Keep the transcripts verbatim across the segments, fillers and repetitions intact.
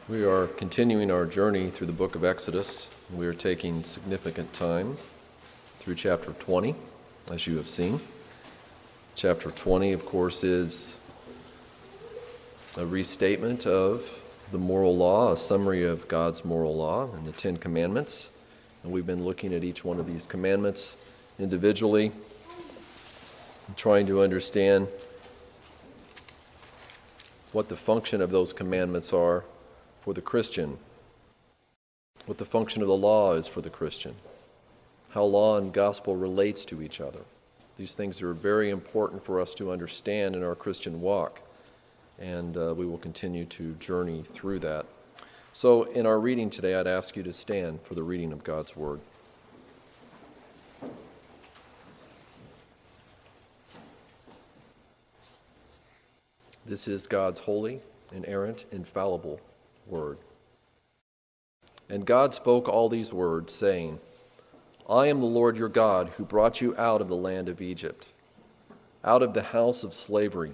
We are continuing our journey through the book of Exodus. We are taking significant time through chapter twenty, as you have seen. Chapter twenty, of course, is a restatement of the moral law, a summary of God's moral law and the Ten Commandments. And we've been looking at each one of these commandments individually and trying to understand what the function of those commandments are for the Christian, what the function of the law is for the Christian, how law and gospel relates to each other. These things are very important for us to understand in our Christian walk, and uh, we will continue to journey through that. So in our reading today, I'd ask you to stand for the reading of God's Word. This is God's holy, inerrant, infallible Word. And God spoke all these words, saying, I am the Lord your God, who brought you out of the land of Egypt, out of the house of slavery.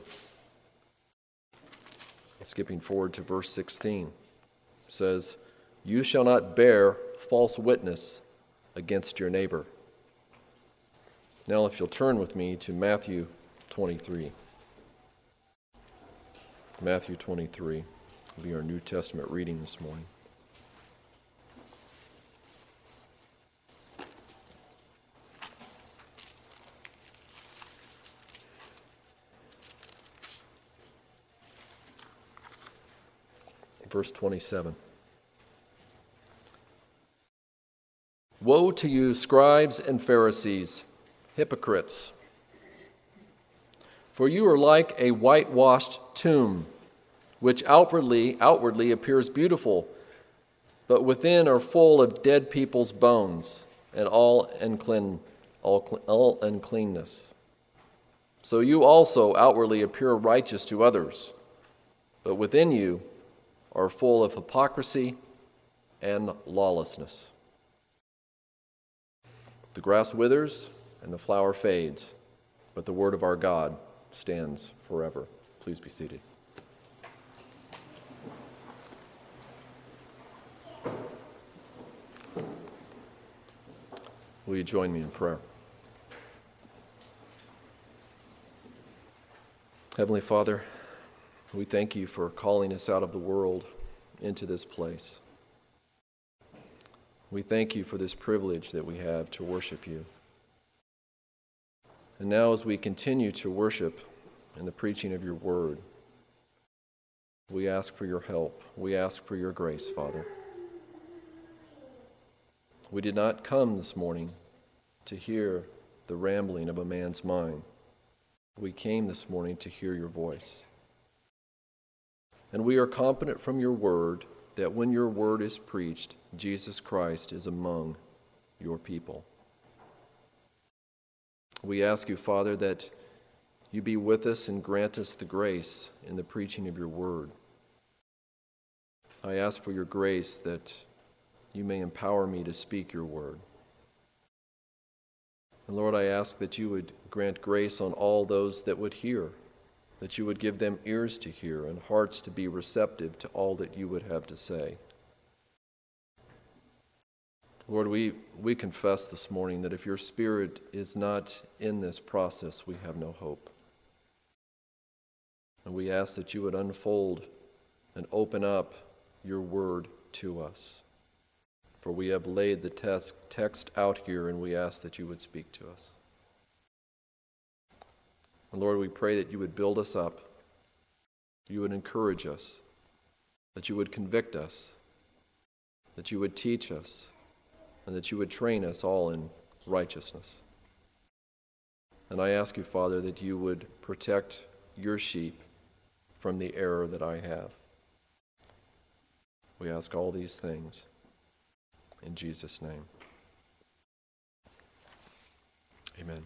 Skipping forward to verse sixteen, says, You shall not bear false witness against your neighbor. Now if you'll turn with me to Matthew twenty-three. Matthew twenty-three will be our New Testament reading this morning. Verse twenty-seven. Woe to you, scribes and Pharisees, hypocrites! For you are like a whitewashed tomb, which outwardly outwardly appears beautiful, but within are full of dead people's bones and all unclean, all, all uncleanness. So you also outwardly appear righteous to others, but within you are full of hypocrisy and lawlessness. The grass withers and the flower fades, but the word of our God stands forever. Please be seated. Will you join me in prayer? Heavenly Father, we thank you for calling us out of the world into this place. We thank you for this privilege that we have to worship you. And now as we continue to worship in the preaching of your word, we ask for your help. We ask for your grace, Father. We did not come this morning to hear the rambling of a man's mind. We came this morning to hear your voice. And we are confident from your word that when your word is preached, Jesus Christ is among your people. We ask you, Father, that you be with us and grant us the grace in the preaching of your word. I ask for your grace that you may empower me to speak your word. And Lord, I ask that you would grant grace on all those that would hear, that you would give them ears to hear and hearts to be receptive to all that you would have to say. Lord, we, we confess this morning that if your Spirit is not in this process, we have no hope. And we ask that you would unfold and open up your word to us. For we have laid the text, text out here, and we ask that you would speak to us. And Lord, we pray that you would build us up, you would encourage us, that you would convict us, that you would teach us, and that you would train us all in righteousness. And I ask you, Father, that you would protect your sheep from the error that I have. We ask all these things in Jesus' name. Amen.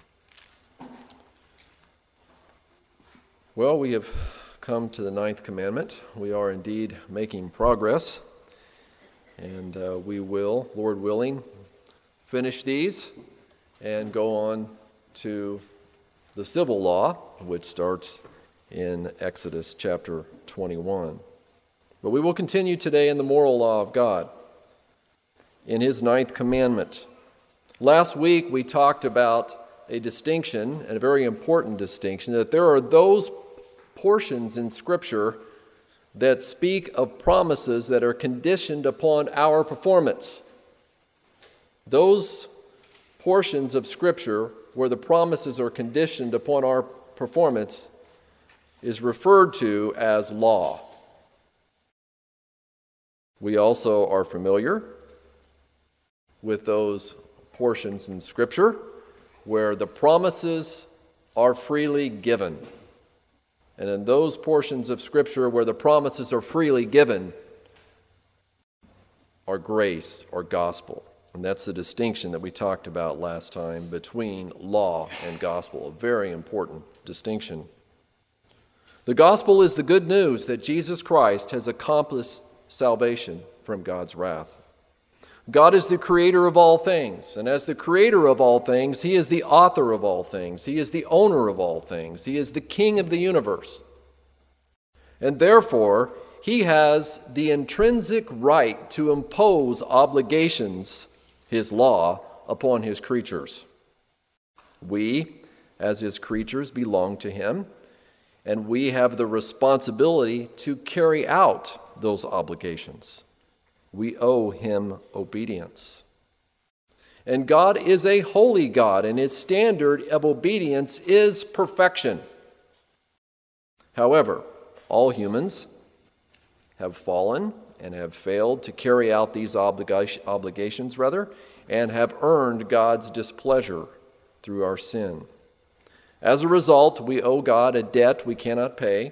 Well, we have come to the ninth commandment. We are indeed making progress, and uh, we will, Lord willing, finish these and go on to the civil law, which starts in Exodus chapter twenty-one. But we will continue today in the moral law of God, in his ninth commandment. Last week we talked about a distinction, and a very important distinction, that there are those portions in Scripture that speak of promises that are conditioned upon our performance. Those portions of Scripture where the promises are conditioned upon our performance is referred to as law. We also are familiar with those portions in Scripture where the promises are freely given. And in those portions of Scripture where the promises are freely given are grace or gospel. And that's the distinction that we talked about last time between law and gospel, a very important distinction. The gospel is the good news that Jesus Christ has accomplished salvation from God's wrath. God is the creator of all things, and as the creator of all things, he is the author of all things. He is the owner of all things. He is the king of the universe. And therefore, he has the intrinsic right to impose obligations, his law, upon his creatures. We, as his creatures, belong to him, and we have the responsibility to carry out those obligations. We owe him obedience. And God is a holy God, and his standard of obedience is perfection. However, all humans have fallen and have failed to carry out these obliga- obligations, rather, and have earned God's displeasure through our sin. As a result, we owe God a debt we cannot pay.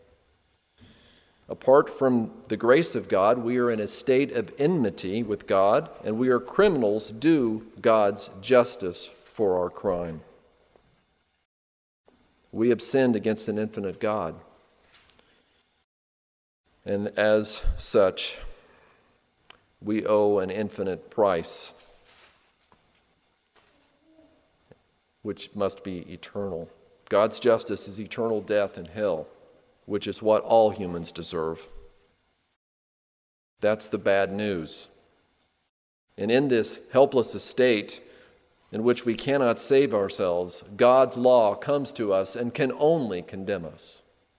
Apart from the grace of God, we are in a state of enmity with God, and we are criminals due God's justice for our crime. We have sinned against an infinite God. And as such, we owe an infinite price, which must be eternal. God's justice is eternal death and hell, which is what all humans deserve. That's the bad news. And in this helpless estate in which we cannot save ourselves, God's law comes to us and can only condemn us.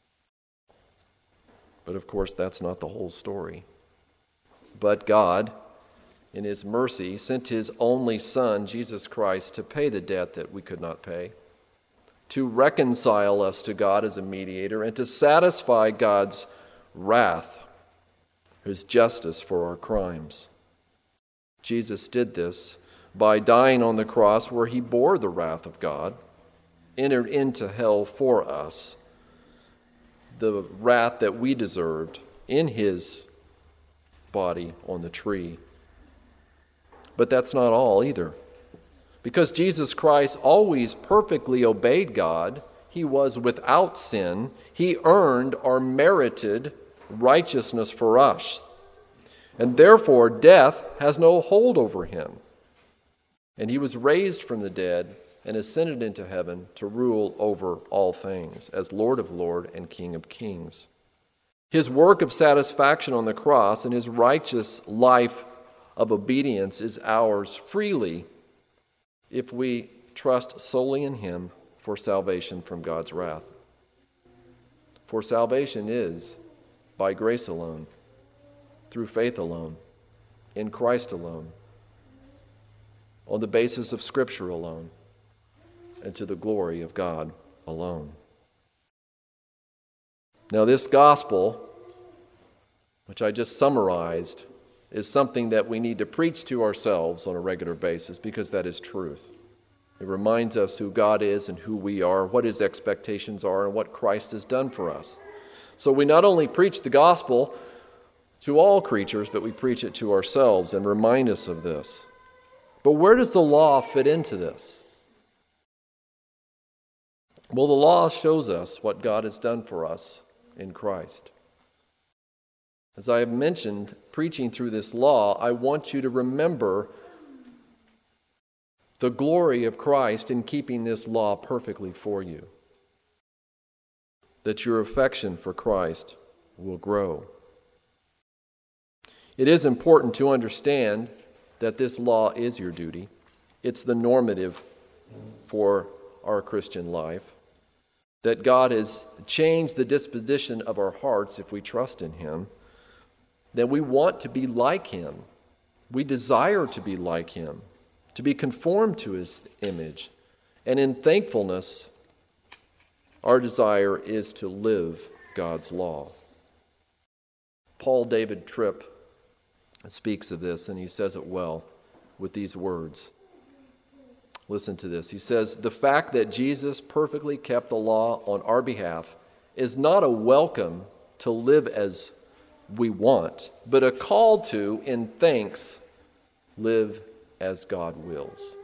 But of course, that's not the whole story. But God, in his mercy, sent his only Son, Jesus Christ, to pay the debt that we could not pay, to reconcile us to God as a mediator, and to satisfy God's wrath, his justice for our crimes. Jesus did this by dying on the cross where he bore the wrath of God, entered into hell for us, the wrath that we deserved in his body on the tree. But that's not all either. Because Jesus Christ always perfectly obeyed God, he was without sin. He earned or merited righteousness for us. And therefore, death has no hold over him. And he was raised from the dead and ascended into heaven to rule over all things as Lord of Lords and King of Kings. His work of satisfaction on the cross and his righteous life of obedience is ours freely if we trust solely in him for salvation from God's wrath. For salvation is by grace alone, through faith alone, in Christ alone, on the basis of Scripture alone, and to the glory of God alone. Now, this gospel, which I just summarized, is something that we need to preach to ourselves on a regular basis because that is truth. It reminds us who God is and who we are, what his expectations are, and what Christ has done for us. So we not only preach the gospel to all creatures, but we preach it to ourselves and remind us of this. But where does the law fit into this? Well, the law shows us what God has done for us in Christ. As I have mentioned, preaching through this law, I want you to remember the glory of Christ in keeping this law perfectly for you, that your affection for Christ will grow. It is important to understand that this law is your duty. It's the normative for our Christian life. That God has changed the disposition of our hearts if we trust in Him. That we want to be like Him. We desire to be like Him, to be conformed to His image. And in thankfulness, our desire is to live God's law. Paul David Tripp speaks of this, and he says it well with these words. Listen to this. He says, "The fact that Jesus perfectly kept the law on our behalf is not a welcome to live as we want, but a call to, in thanks, live as God wills."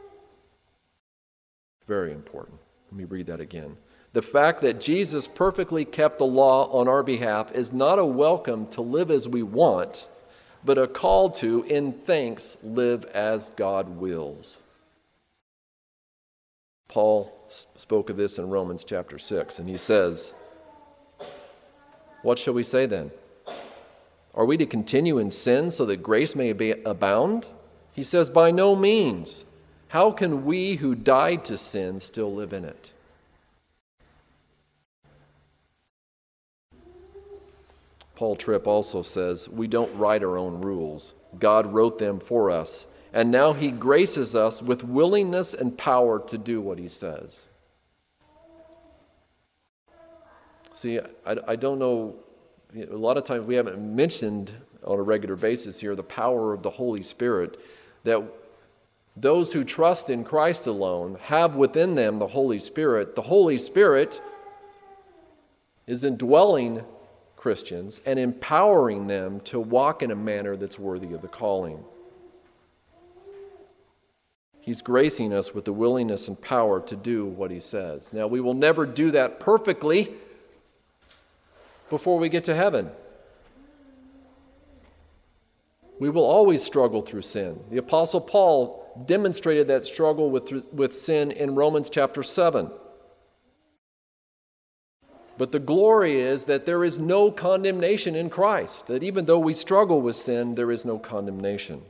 Very important. Let me read that again. The fact that Jesus perfectly kept the law on our behalf is not a welcome to live as we want, but a call to, in thanks, live as God wills. Paul spoke of this in Romans chapter six, and he says, "What shall we say then? Are we to continue in sin so that grace may be abound?" He says, "By no means. How can we who died to sin still live in it?" Paul Tripp also says, "We don't write our own rules. God wrote them for us, and now He graces us with willingness and power to do what He says." See, I, I don't know, a lot of times we haven't mentioned on a regular basis here the power of the Holy Spirit, that those who trust in Christ alone have within them the Holy Spirit. The Holy Spirit is indwelling Christians and empowering them to walk in a manner that's worthy of the calling. He's gracing us with the willingness and power to do what He says. Now, we will never do that perfectly before we get to heaven. We will always struggle through sin. The Apostle Paul demonstrated that struggle with, with sin in Romans chapter seven. But the glory is that there is no condemnation in Christ, that even though we struggle with sin, there is no condemnation.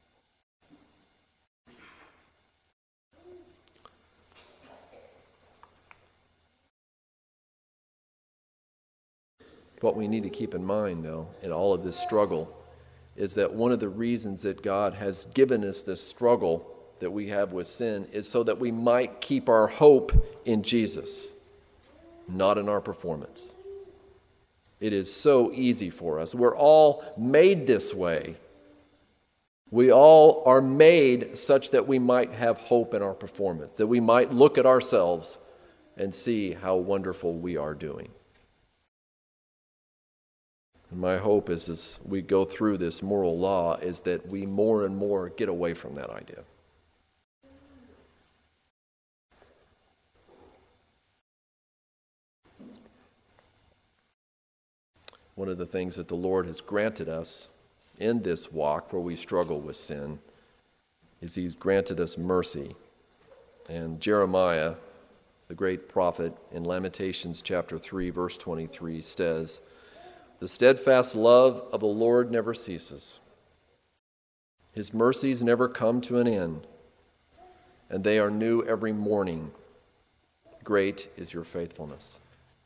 What we need to keep in mind, though, in all of this struggle, is that one of the reasons that God has given us this struggle that we have with sin is so that we might keep our hope in Jesus, not in our performance. It is so easy for us. We're all made this way. We all are made such that we might have hope in our performance, that we might look at ourselves and see how wonderful we are doing. And my hope is, as we go through this moral law, is that we more and more get away from that idea. One of the things that the Lord has granted us in this walk where we struggle with sin is He's granted us mercy. And Jeremiah, the great prophet, in Lamentations chapter three, verse twenty-three, says, "The steadfast love of the Lord never ceases. His mercies never come to an end, and they are new every morning. Great is your faithfulness."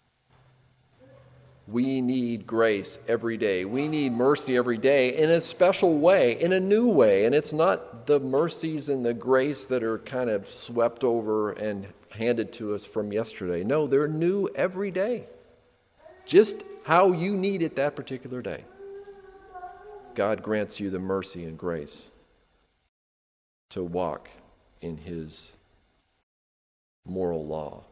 We need grace every day. We need mercy every day in a special way, in a new way. And it's not the mercies and the grace that are kind of swept over and handed to us from yesterday. No, they're new every day. Just how you need it that particular day. God grants you the mercy and grace to walk in His moral law.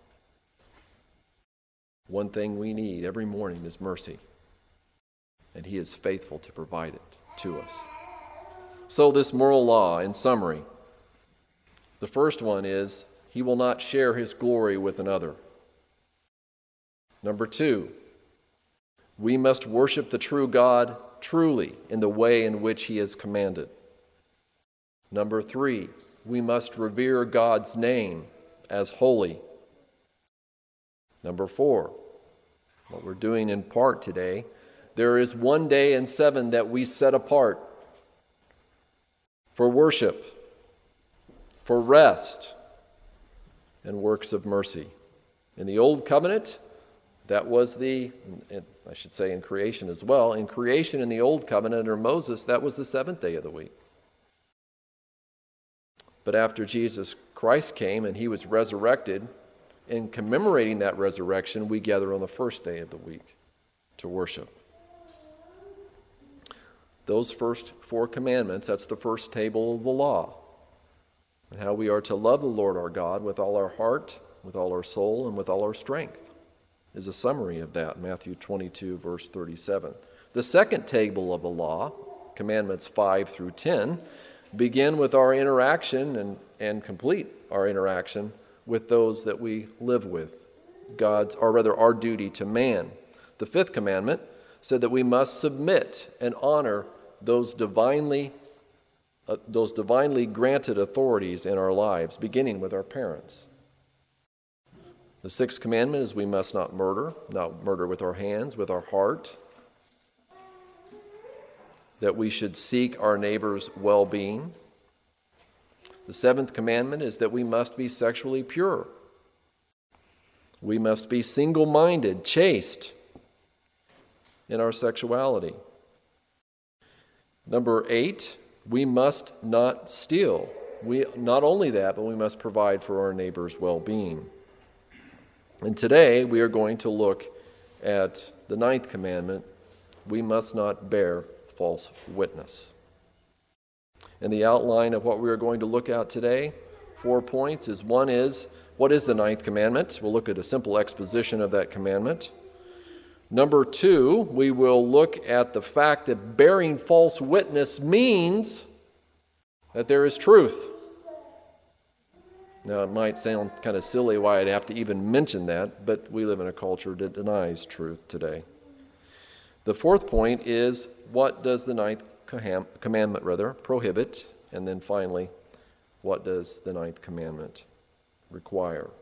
One thing we need every morning is mercy, and He is faithful to provide it to us. So this moral law, in summary, the first one is He will not share His glory with another. Number two, we must worship the true God truly in the way in which He has commanded. Number three, we must revere God's name as holy. Number four, what we're doing in part today, there is one day in seven that we set apart for worship, for rest, and works of mercy. In the Old Covenant, that was the, I should say in creation as well, in creation in the Old Covenant under Moses, that was the seventh day of the week. But after Jesus Christ came and he was resurrected, in commemorating that resurrection, we gather on the first day of the week to worship. Those first four commandments, that's the first table of the law, and how we are to love the Lord our God with all our heart, with all our soul, and with all our strength, is a summary of that, Matthew twenty-two, verse thirty-seven. The second table of the law, commandments five through ten, begin with our interaction and, and complete our interaction with those that we live with, God's, or rather our duty to man. The fifth commandment said that we must submit and honor those divinely, uh, those divinely granted authorities in our lives, beginning with our parents. The sixth commandment is we must not murder, not murder with our hands, with our heart. That we should seek our neighbor's well-being. The seventh commandment is that we must be sexually pure. We must be single-minded, chaste in our sexuality. Number eight, we must not steal. We, not only that, but we must provide for our neighbor's well-being. And today we are going to look at the ninth commandment, we must not bear false witness. And the outline of what we are going to look at today, four points, is one is, what is the ninth commandment? We'll look at a simple exposition of that commandment. Number two, we will look at the fact that bearing false witness means that there is truth. Now, it might sound kind of silly why I'd have to even mention that, but we live in a culture that denies truth today. The fourth point is, what does the ninth commandment rather prohibit? And then finally, what does the ninth commandment require?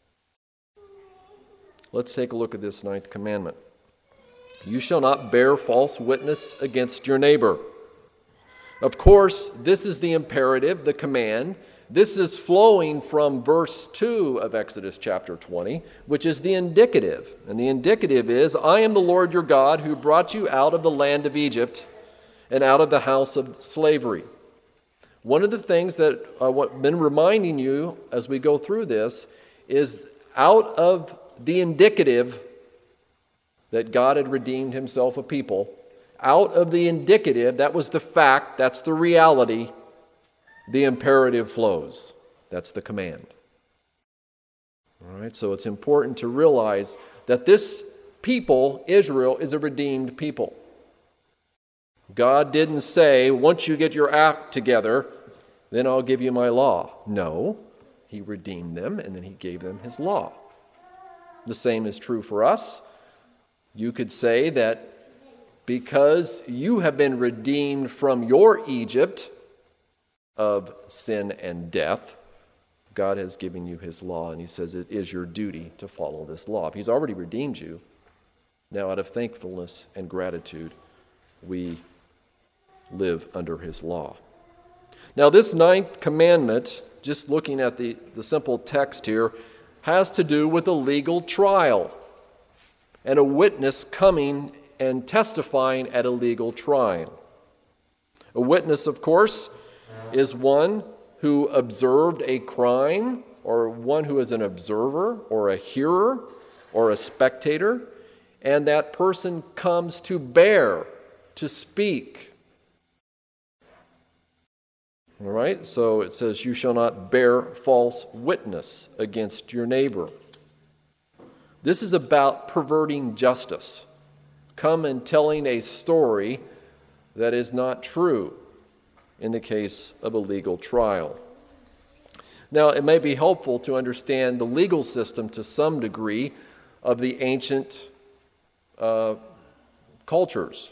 Let's take a look at this ninth commandment. You shall not bear false witness against your neighbor. Of course, this is the imperative, the command. This is flowing from verse two of Exodus chapter twenty, which is the indicative. And the indicative is, I am the Lord your God who brought you out of the land of Egypt and out of the house of slavery. One of the things that I've been reminding you as we go through this is out of the indicative that God had redeemed himself a people, out of the indicative, that was the fact, that's the reality, the imperative flows. That's the command. All right, so it's important to realize that this people, Israel, is a redeemed people. God didn't say, once you get your act together, then I'll give you my law. No, he redeemed them and then he gave them his law. The same is true for us. You could say that because you have been redeemed from your Egypt of sin and death, God has given you his law, and he says it is your duty to follow this law. If he's already redeemed you, now out of thankfulness and gratitude, we live under his law. Now this ninth commandment, just looking at the, the simple text here, has to do with a legal trial and a witness coming and testifying at a legal trial. A witness, of course, is one who observed a crime, or one who is an observer or a hearer or a spectator, and that person comes to bear, to speak. All right, so it says, you shall not bear false witness against your neighbor. This is about perverting justice. Come and telling a story that is not true in the case of a legal trial. Now, it may be helpful to understand the legal system to some degree of the ancient uh, cultures.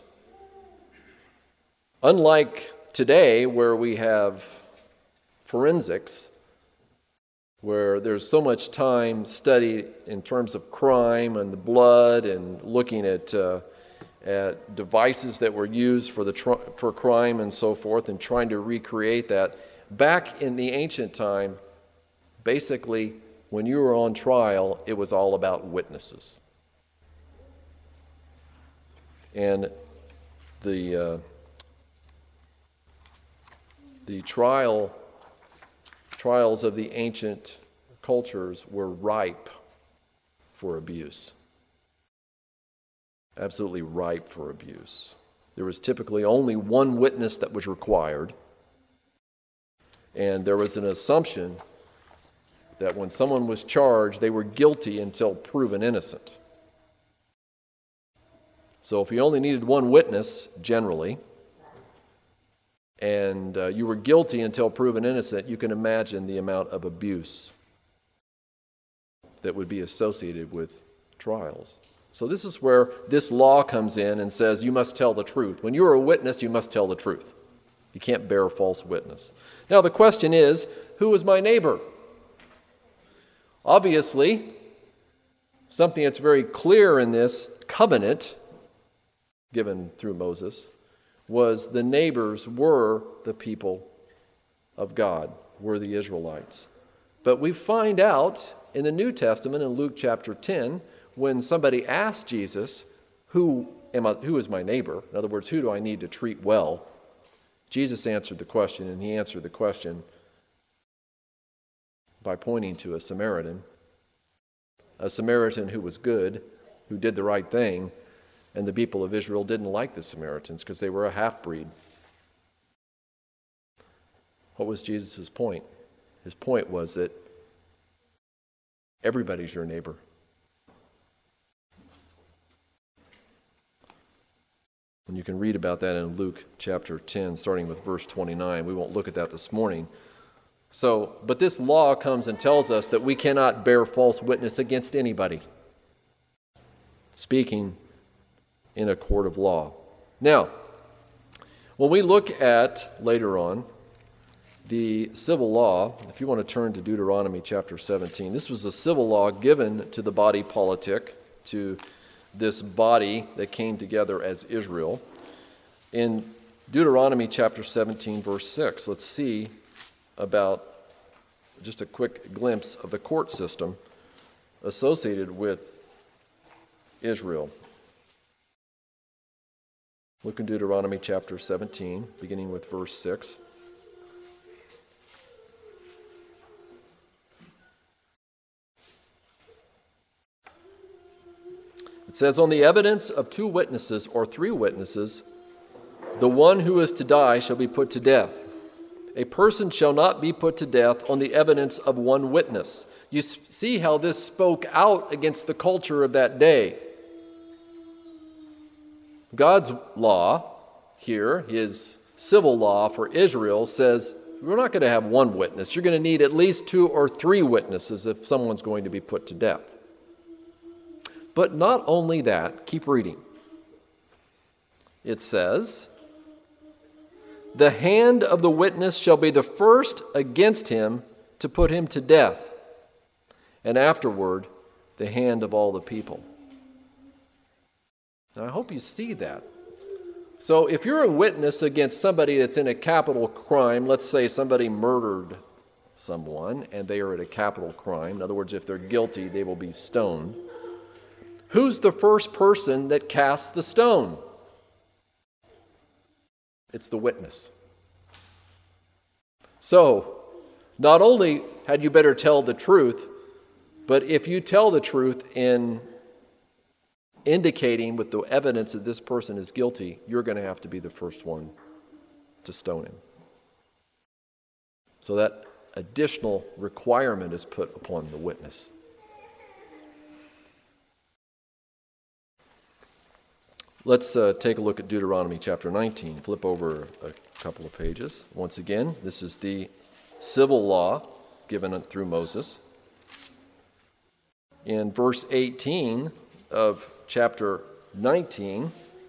Unlike today, where we have forensics, where there's so much time studied in terms of crime and the blood and looking at uh, at devices that were used for the tr- for crime and so forth, and trying to recreate that. Back in the ancient time, basically, when you were on trial, it was all about witnesses. And the uh, the trial trials of the ancient cultures were ripe for abuse. Absolutely ripe for abuse. There was typically only one witness that was required, and there was an assumption that when someone was charged, they were guilty until proven innocent. So if you only needed one witness, generally, and uh, you were guilty until proven innocent, you can imagine the amount of abuse that would be associated with trials. So this is where this law comes in and says you must tell the truth. When you are a witness, you must tell the truth. You can't bear false witness. Now the question is, who is my neighbor? Obviously, something that's very clear in this covenant given through Moses was the neighbors were the people of God, were the Israelites. But we find out in the New Testament in Luke chapter ten, when somebody asked Jesus, who am I, who is my neighbor? In other words, who do I need to treat well? Jesus answered the question, and he answered the question by pointing to a Samaritan, a Samaritan who was good, who did the right thing, and the people of Israel didn't like the Samaritans because they were a half-breed. What was Jesus' point? His point was that everybody's your neighbor. And you can read about that in Luke chapter ten, starting with verse twenty-nine. We won't look at that this morning. So, but this law comes and tells us that we cannot bear false witness against anybody, speaking in a court of law. Now, when we look at, later on, the civil law, if you want to turn to Deuteronomy chapter seventeen, this was a civil law given to the body politic, to this body that came together as Israel. In Deuteronomy chapter seventeen, verse six, let's see about just a quick glimpse of the court system associated with Israel. Look in Deuteronomy chapter seventeen, beginning with verse six. It says, "On the evidence of two witnesses or three witnesses, the one who is to die shall be put to death. A person shall not be put to death on the evidence of one witness." You see how this spoke out against the culture of that day. God's law here, his civil law for Israel, says we're not going to have one witness. You're going to need at least two or three witnesses if someone's going to be put to death. But not only that, keep reading. It says, "The hand of the witness shall be the first against him to put him to death, and afterward the hand of all the people." Now, I hope you see that. So if you're a witness against somebody that's in a capital crime, let's say somebody murdered someone and they are at a capital crime, in other words, if they're guilty, they will be stoned. Who's the first person that casts the stone? It's the witness. So, not only had you better tell the truth, but if you tell the truth in indicating with the evidence that this person is guilty, you're going to have to be the first one to stone him. So that additional requirement is put upon the witness. Let's uh, take a look at Deuteronomy chapter nineteen. Flip over a couple of pages. Once again, this is the civil law given through Moses. In verse eighteen of chapter nineteen,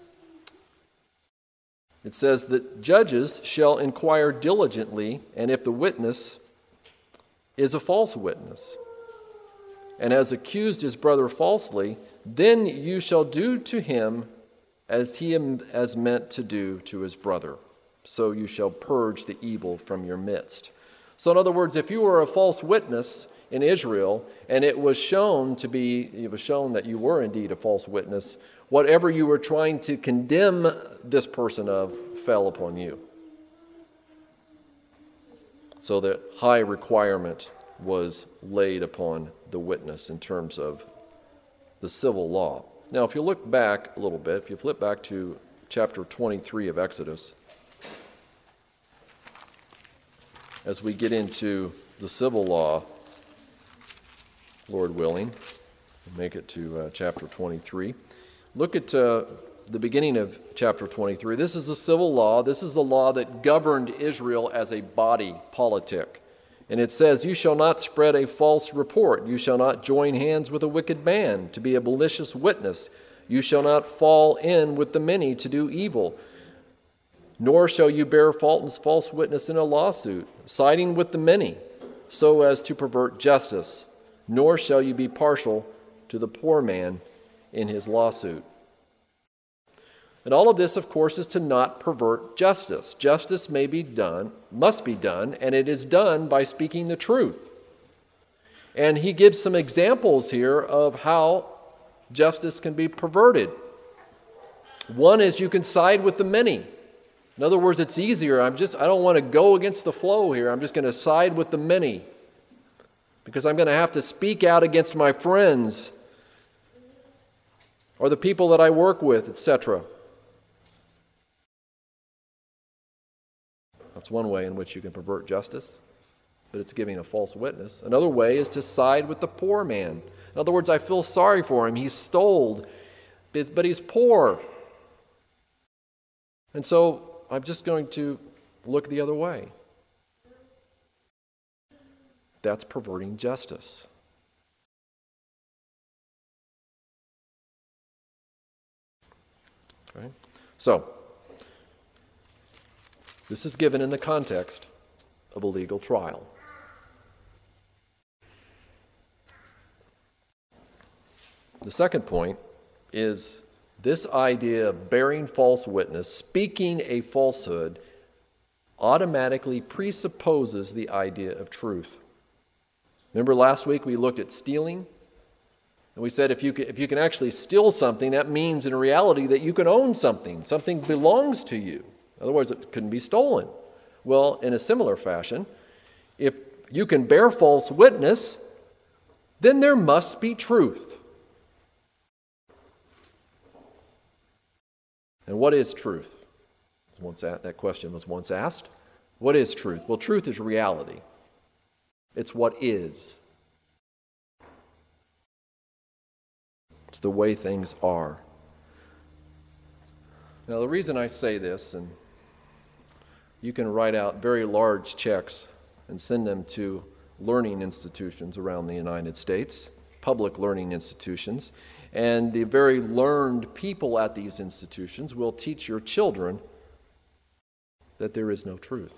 it says that judges shall inquire diligently, and if the witness is a false witness, and has accused his brother falsely, then you shall do to him as he has meant to do to his brother. So you shall purge the evil from your midst. So in other words, if you were a false witness in Israel, and it was shown to be, it was shown that you were indeed a false witness, whatever you were trying to condemn this person of fell upon you. So that high requirement was laid upon the witness in terms of the civil law. Now, if you look back a little bit, if you flip back to chapter twenty-three of Exodus, as we get into the civil law, Lord willing, make it to uh, chapter twenty-three. Look at uh, the beginning of chapter twenty-three. This is the civil law. This is the law that governed Israel as a body politic. And it says, you shall not spread a false report. You shall not join hands with a wicked man to be a malicious witness. You shall not fall in with the many to do evil. Nor shall you bear false witness in a lawsuit, siding with the many, so as to pervert justice. Nor shall you be partial to the poor man in his lawsuit. And all of this, of course, is to not pervert justice. Justice may be done, must be done, and it is done by speaking the truth. And he gives some examples here of how justice can be perverted. One is you can side with the many. In other words, it's easier. I'm just, I don't want to go against the flow here. I'm just going to side with the many because I'm going to have to speak out against my friends or the people that I work with, et cetera. That's one way in which you can pervert justice, but it's giving a false witness. Another way is to side with the poor man. In other words, I feel sorry for him. He's stole, but he's poor. And so I'm just going to look the other way. That's perverting justice. Okay? So, this is given in the context of a legal trial. The second point is this idea of bearing false witness, speaking a falsehood, automatically presupposes the idea of truth. Remember last week we looked at stealing? And we said if you can, if you can actually steal something, that means in reality that you can own something. Something belongs to you. Otherwise, it couldn't be stolen. Well, in a similar fashion, if you can bear false witness, then there must be truth. And what is truth? Once that, that question was once asked. What is truth? Well, truth is reality. It's what is. It's the way things are. Now, the reason I say this, and you can write out very large checks and send them to learning institutions around the United States, public learning institutions, and the very learned people at these institutions will teach your children that there is no truth.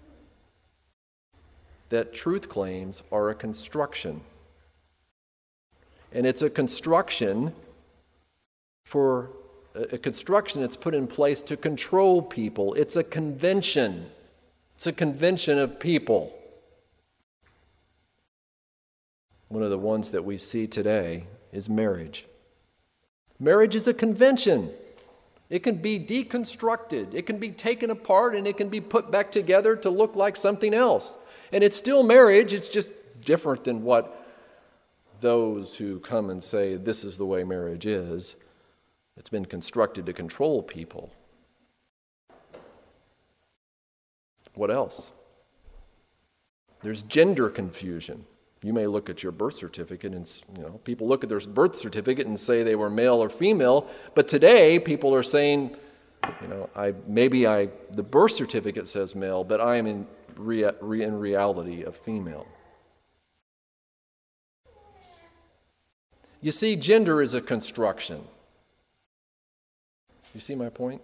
That truth claims are a construction. And it's a construction for a construction that's put in place to control people. It's a convention. It's a convention of people. One of the ones that we see today is marriage. Marriage is a convention. It can be deconstructed. It can be taken apart and it can be put back together to look like something else. And it's still marriage. It's just different than what those who come and say this is the way marriage is. It's been constructed to control people. What else? There's gender confusion. You may look at your birth certificate and, you know, people look at their birth certificate and say they were male or female, but today people are saying, you know, I maybe I the birth certificate says male, but I am in, rea, in reality a female. You see, gender is a construction. You see my point?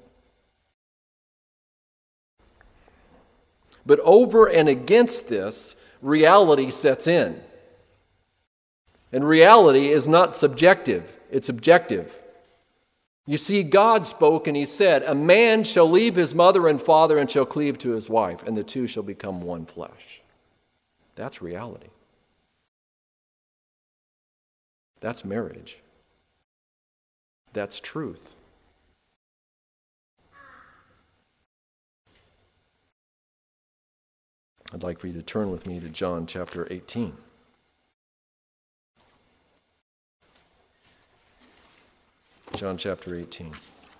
But over and against this, reality sets in. And reality is not subjective, it's objective. You see, God spoke and he said, a man shall leave his mother and father and shall cleave to his wife, and the two shall become one flesh. That's reality. That's marriage. That's truth. I'd like for you to turn with me to John chapter eighteen. John chapter eighteen.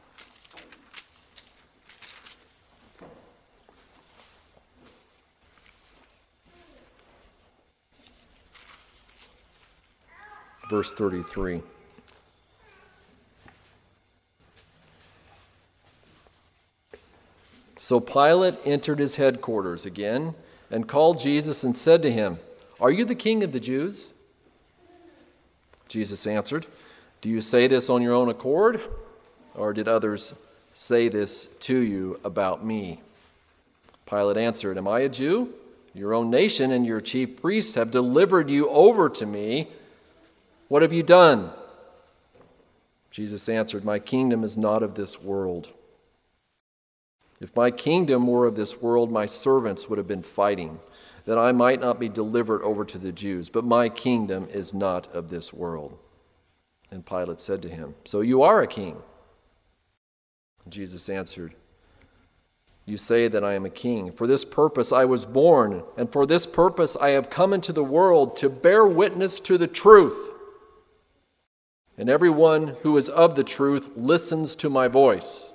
Verse thirty-three. So Pilate entered his headquarters again and called Jesus and said to him, "Are you the king of the Jews?" Jesus answered, "Do you say this on your own accord, or did others say this to you about me?" Pilate answered, "Am I a Jew? Your own nation and your chief priests have delivered you over to me. What have you done?" Jesus answered, "My kingdom is not of this world. If my kingdom were of this world, my servants would have been fighting, that I might not be delivered over to the Jews. But my kingdom is not of this world." And Pilate said to him, "So you are a king?" And Jesus answered, "You say that I am a king. For this purpose I was born, and for this purpose I have come into the world, to bear witness to the truth. And everyone who is of the truth listens to my voice."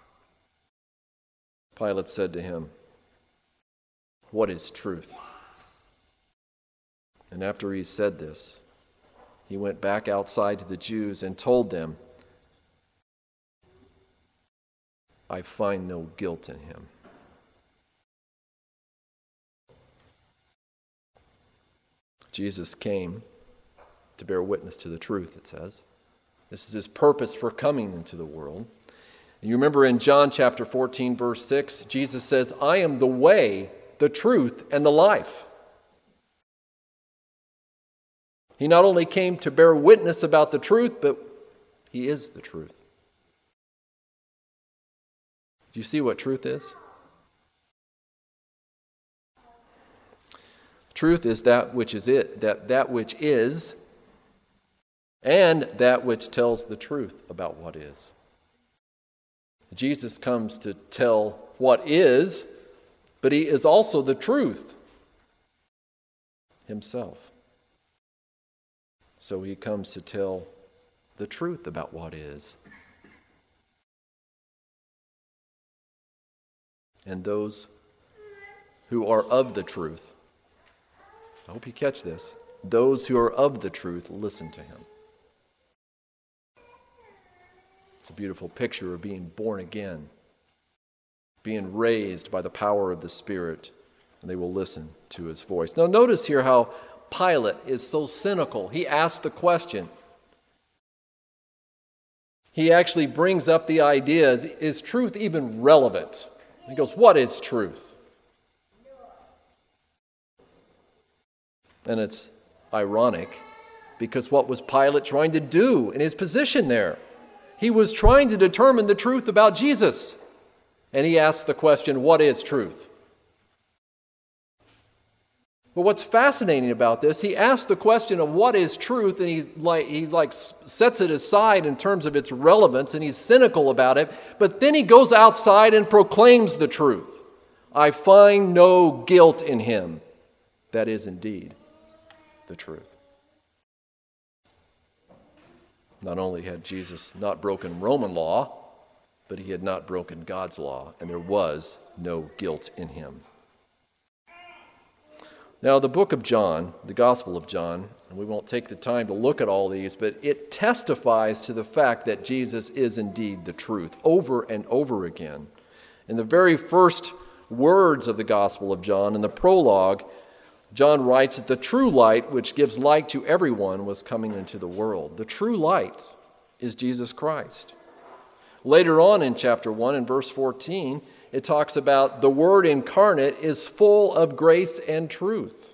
Pilate said to him, "What is truth?" And after he said this, he went back outside to the Jews and told them, "I find no guilt in him." Jesus came to bear witness to the truth, it says. This is his purpose for coming into the world. And you remember in John chapter fourteen, verse six, Jesus says, "I am the way, the truth, and the life." He not only came to bear witness about the truth, but he is the truth. Do you see what truth is? Truth is that which is it, that that which is, and that which tells the truth about what is. Jesus comes to tell what is, but he is also the truth himself. So he comes to tell the truth about what is. And those who are of the truth, I hope you catch this, those who are of the truth listen to him. It's a beautiful picture of being born again, being raised by the power of the Spirit, and they will listen to his voice. Now notice here how Pilate is so cynical. He asks the question. He actually brings up the idea, is, is truth even relevant? He goes, "What is truth?" And it's ironic, because what was Pilate trying to do in his position there? He was trying to determine the truth about Jesus. And he asked the question, "What is truth?" But what's fascinating about this, he asks the question of what is truth, and he like, he's like sets it aside in terms of its relevance, and he's cynical about it. But then he goes outside and proclaims the truth. "I find no guilt in him." That is indeed the truth. Not only had Jesus not broken Roman law, but he had not broken God's law, and there was no guilt in him. Now, the book of John, the Gospel of John, and we won't take the time to look at all these, but it testifies to the fact that Jesus is indeed the truth over and over again. In the very first words of the Gospel of John, in the prologue, John writes that the true light, which gives light to everyone, was coming into the world. The true light is Jesus Christ. Later on in chapter one, in verse fourteen, it talks about the Word incarnate is full of grace and truth.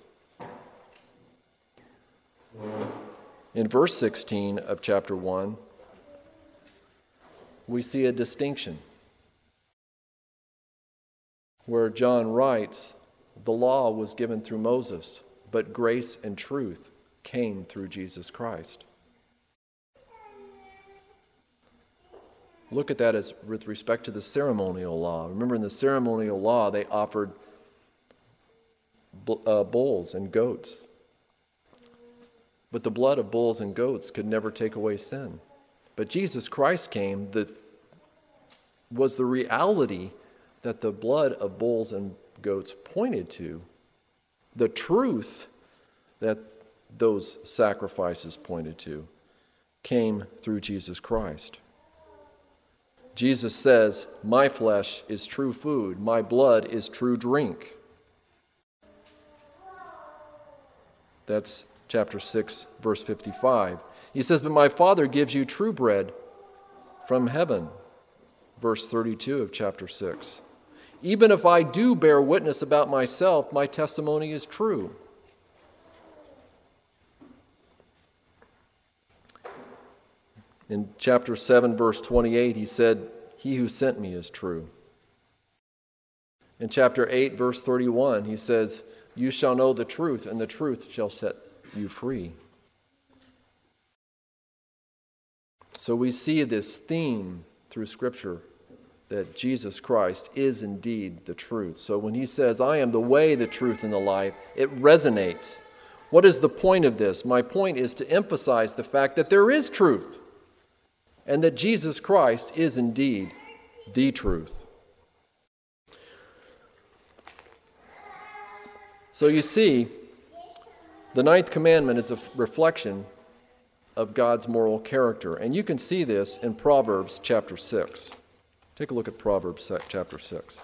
In verse sixteen of chapter one, we see a distinction where John writes, the law was given through Moses, but grace and truth came through Jesus Christ. Look at that as with respect to the ceremonial law. Remember, in the ceremonial law, they offered uh, bulls and goats. But the blood of bulls and goats could never take away sin. But Jesus Christ came, that was the reality that the blood of bulls and goats pointed to, the truth that those sacrifices pointed to, came through Jesus Christ. Jesus says, my flesh is true food, my blood is true drink. That's chapter six, verse fifty-five. He says, but my Father gives you true bread from heaven. Verse thirty-two of chapter six. Even if I do bear witness about myself, my testimony is true. In chapter seven, verse twenty-eight, he said, he who sent me is true. In chapter eight, verse thirty-one, he says, you shall know the truth, and the truth shall set you free. So we see this theme through Scripture that Jesus Christ is indeed the truth. So when he says, I am the way, the truth, and the life, it resonates. What is the point of this? My point is to emphasize the fact that there is truth, and that Jesus Christ is indeed the truth. So you see, the ninth commandment is a reflection of God's moral character. And you can see this in Proverbs chapter six. Take a look at Proverbs chapter six.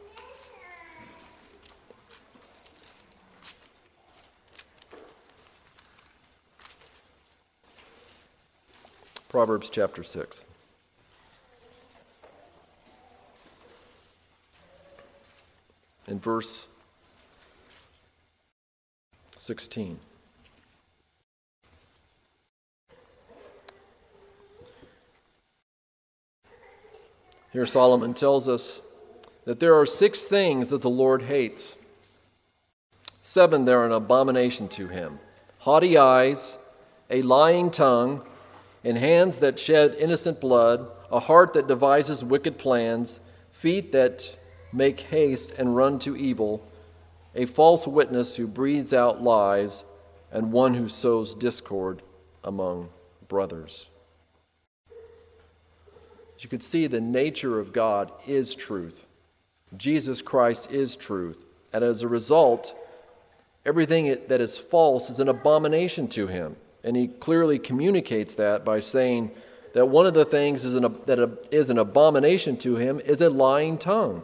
Proverbs chapter six. In verse sixteen. Here Solomon tells us that there are six things that the Lord hates. Seven, they're an abomination to him. Haughty eyes, a lying tongue, and hands that shed innocent blood, a heart that devises wicked plans, feet that make haste and run to evil, a false witness who breathes out lies, and one who sows discord among brothers. As you can see, the nature of God is truth. Jesus Christ is truth. And as a result, everything that is false is an abomination to him. And he clearly communicates that by saying that one of the things is an, that is an abomination to him is a lying tongue.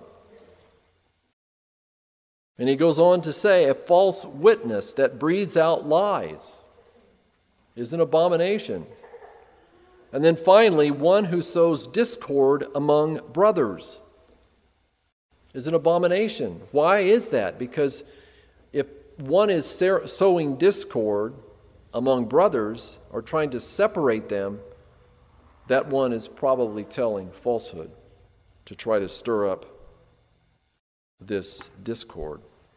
And he goes on to say, a false witness that breathes out lies is an abomination. And then finally, one who sows discord among brothers is an abomination. Why is that? Because if one is sowing discord among brothers or trying to separate them, that one is probably telling falsehood to try to stir up this discord.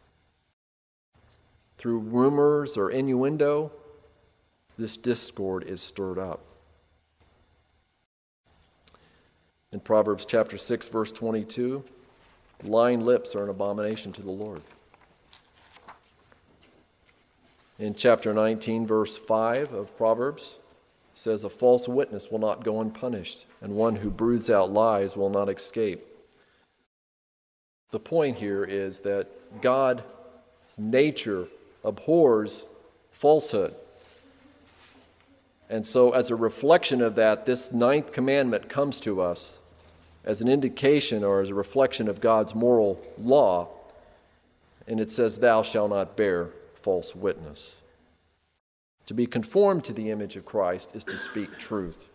Through rumors or innuendo, this discord is stirred up. In Proverbs chapter six, verse twenty-two, lying lips are an abomination to the Lord. In chapter nineteen, verse five of Proverbs, it says, a false witness will not go unpunished, and one who breathes out lies will not escape. The point here is that God's nature abhors falsehood. And so as a reflection of that, this ninth commandment comes to us as an indication or as a reflection of God's moral law. And it says, thou shalt not bear false witness. To be conformed to the image of Christ is to speak truth.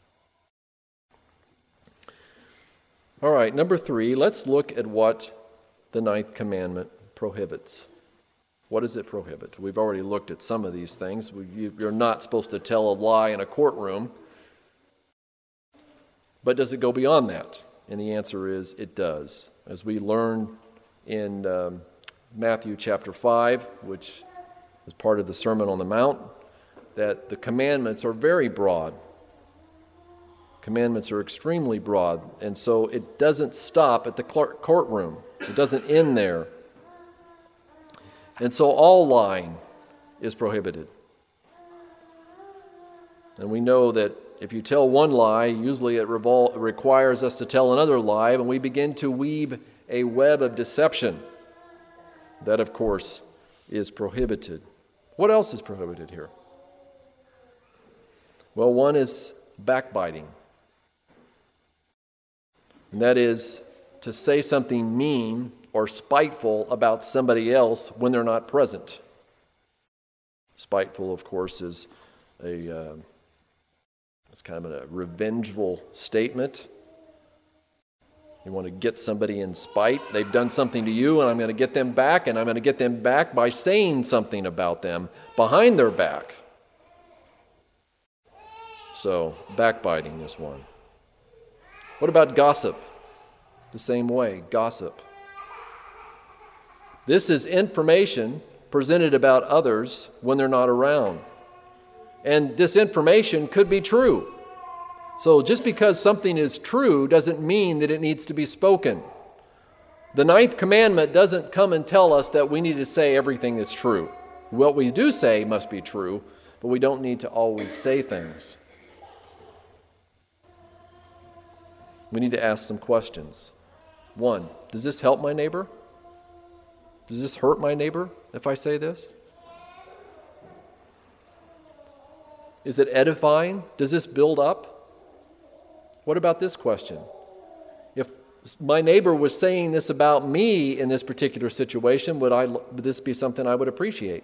All right, number three, let's look at what the ninth commandment prohibits. What does it prohibit? We've already looked at some of these things. You're not supposed to tell a lie in a courtroom. But does it go beyond that? And the answer is it does. As we learn in um, Matthew chapter five, which is part of the Sermon on the Mount, that the commandments are very broad. Commandments are extremely broad, and so it doesn't stop at the courtroom. It doesn't end there. And so all lying is prohibited. And we know that if you tell one lie, usually it revol- requires us to tell another lie, and we begin to weave a web of deception. That, of course, is prohibited. What else is prohibited here? Well, one is backbiting. And that is to say something mean or spiteful about somebody else when they're not present. Spiteful, of course, is a uh, it's kind of a revengeful statement. You want to get somebody in spite. They've done something to you, and I'm going to get them back, and I'm going to get them back by saying something about them behind their back. So, backbiting is one. What about gossip? The same way, gossip. This is information presented about others when they're not around. And this information could be true. So just because something is true doesn't mean that it needs to be spoken. The ninth commandment doesn't come and tell us that we need to say everything that's true. What we do say must be true, but we don't need to always say things. We need to ask some questions. One, does this help my neighbor? Does this hurt my neighbor if I say this? Is it edifying? Does this build up? What about this question? If my neighbor was saying this about me in this particular situation, would I would this be something I would appreciate?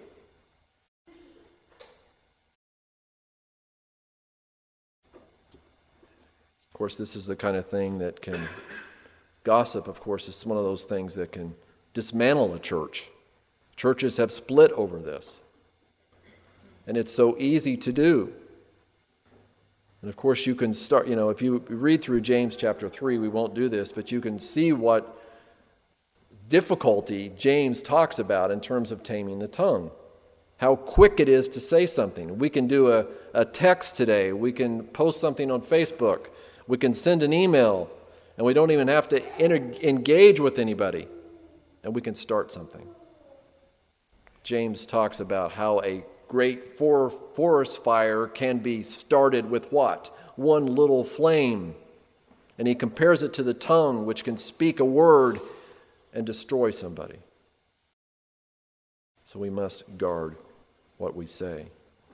Of course, this is the kind of thing that can, gossip, of course, is one of those things that can dismantle a church. Churches have split over this. And it's so easy to do. And of course, you can start, you know, if you read through James chapter three, we won't do this, but you can see what difficulty James talks about in terms of taming the tongue. How quick it is to say something. We can do a, a text today. We can post something on Facebook. We can send an email, and we don't even have to inter- engage with anybody, and we can start something. James talks about how a great for- forest fire can be started with what? One little flame. And he compares it to the tongue, which can speak a word and destroy somebody. So we must guard what we say.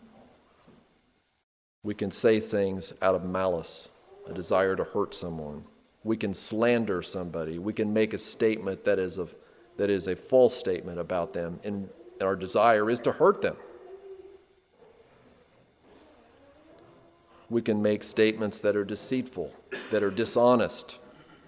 We can say things out of malice, a desire to hurt someone. We can slander somebody. We can make a statement that is a, that is a false statement about them, and our desire is to hurt them. We can make statements that are deceitful, that are dishonest,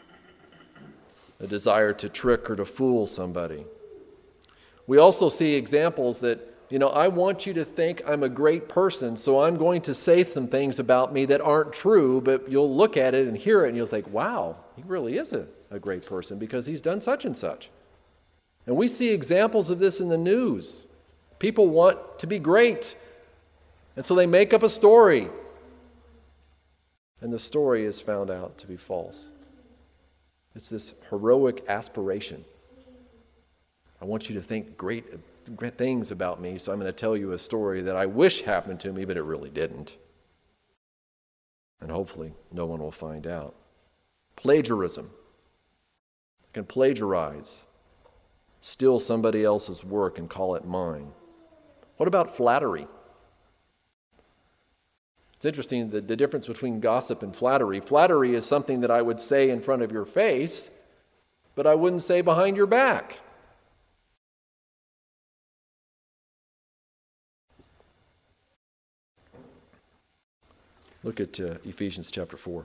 a desire to trick or to fool somebody. We also see examples that, you know, I want you to think I'm a great person, so I'm going to say some things about me that aren't true, but you'll look at it and hear it and you'll think, wow, he really is a, a great person because he's done such and such. And we see examples of this in the news. People want to be great, and so they make up a story. And the story is found out to be false. It's this heroic aspiration. I want you to think great, great things about me, so I'm going to tell you a story that I wish happened to me, but it really didn't. And hopefully no one will find out. Plagiarism. I can plagiarize, steal somebody else's work and call it mine. What about flattery? It's interesting, the, the difference between gossip and flattery. Flattery is something that I would say in front of your face, but I wouldn't say behind your back. Look at uh, Ephesians chapter four.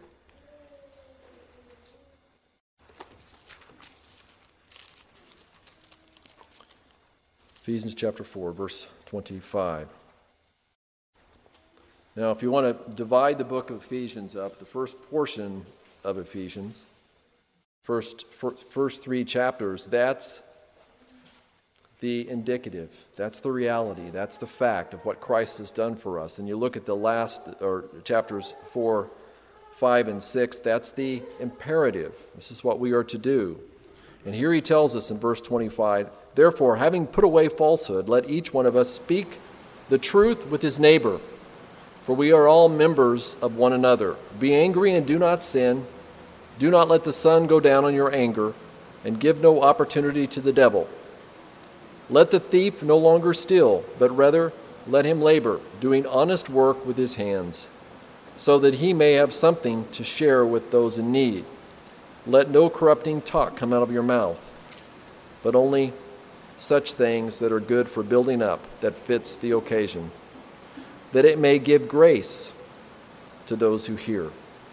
Ephesians chapter four, verse twenty-five. Now, if you want to divide the book of Ephesians up, the first portion of Ephesians, first, first three chapters, that's the indicative. That's the reality. That's the fact of what Christ has done for us. And you look at the last, or chapters four, five, and six, that's the imperative. This is what we are to do. And here he tells us in verse twenty-five, therefore, having put away falsehood, let each one of us speak the truth with his neighbor, for we are all members of one another. Be angry and do not sin. Do not let the sun go down on your anger, and give no opportunity to the devil. Let the thief no longer steal, but rather let him labor, doing honest work with his hands, so that he may have something to share with those in need. Let no corrupting talk come out of your mouth, but only such things that are good for building up, that fits the occasion, that it may give grace to those who hear.